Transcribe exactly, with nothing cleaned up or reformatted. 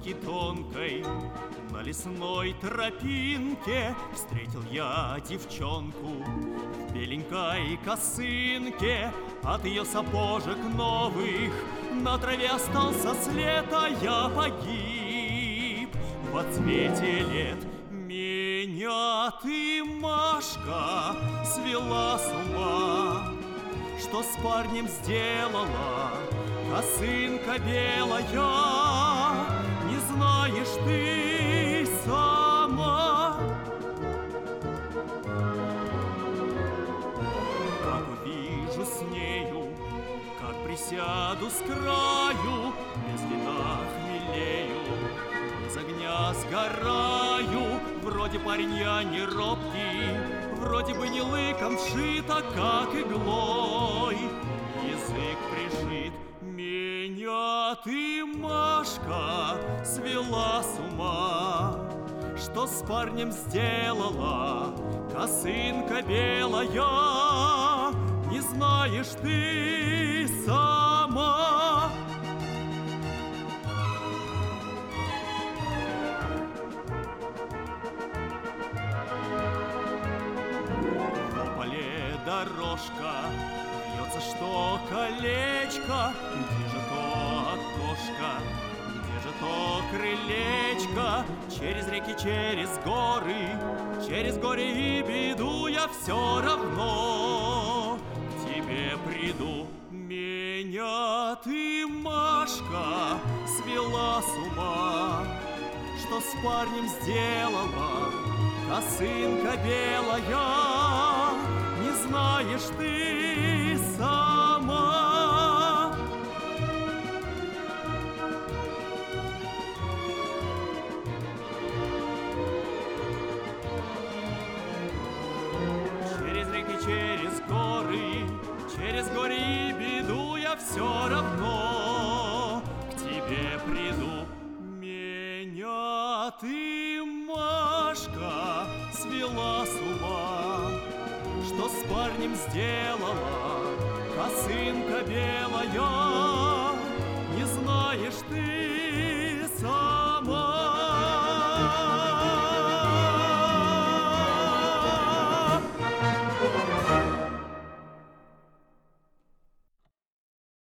нитки тонкой. На лесной тропинке встретил я девчонку в беленькой косынке. От ее сапожек новых на траве остался след, а я погиб в отцвете лет. Меня ты, Машка, свела с ума. Что с парнем сделала косынка белая, не знаешь ты сама. Как увижу с нею, как присяду с краю, без вина хмелею, без огня сгораю. Вроде парень я не робкий, вроде бы не лыком шит, а как иглой язык пришит. Меня ты, Машка, свела с ума. Что с парнем сделала косынка белая, не знаешь ты сама. Дорожка, вьется что колечко, где же то окошко, где же то крылечко? Через реки, через горы, через горе и беду я все равно к тебе приду. Меня ты, Машка, свела с ума. Что с парнем сделала косынка белая, не знаешь ты сама. Через реки, через горы, через горе и беду я все равно к тебе приду. Меня ты, Машка, свела с ума. Что с парнем сделала косынка белая,